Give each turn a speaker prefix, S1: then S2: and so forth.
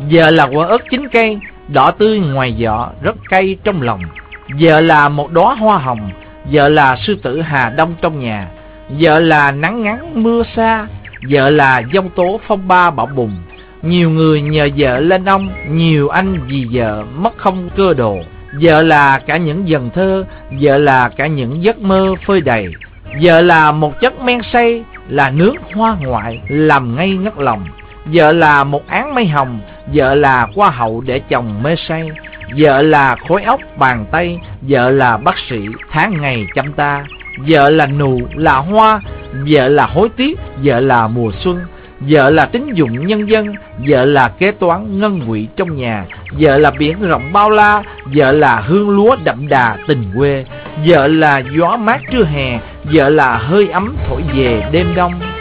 S1: Vợ là quả ớt chín cây, đỏ tươi ngoài vỏ, rất cay trong lòng. Vợ là một đóa hoa hồng, vợ là sư tử Hà Đông trong nhà. Vợ là nắng ngắn mưa xa, vợ là giông tố phong ba bão bùng. Nhiều người nhờ vợ lên ông, nhiều anh vì vợ mất không cơ đồ. Vợ là cả những dần thơ, vợ là cả những giấc mơ phơi đầy. Vợ là một chất men say, là nước hoa ngoại làm ngây ngất lòng. Vợ là một áng mây hồng, vợ là hoa hậu để chồng mê say. Vợ là khối óc bàn tay, vợ là bác sĩ tháng ngày chăm ta. Vợ là nụ là hoa, vợ là hối tiếc, vợ là mùa xuân. Vợ là tín dụng nhân dân, vợ là kế toán ngân quỹ trong nhà. Vợ là biển rộng bao la, vợ là hương lúa đậm đà tình quê. Vợ là gió mát trưa hè, vợ là hơi ấm thổi về đêm đông.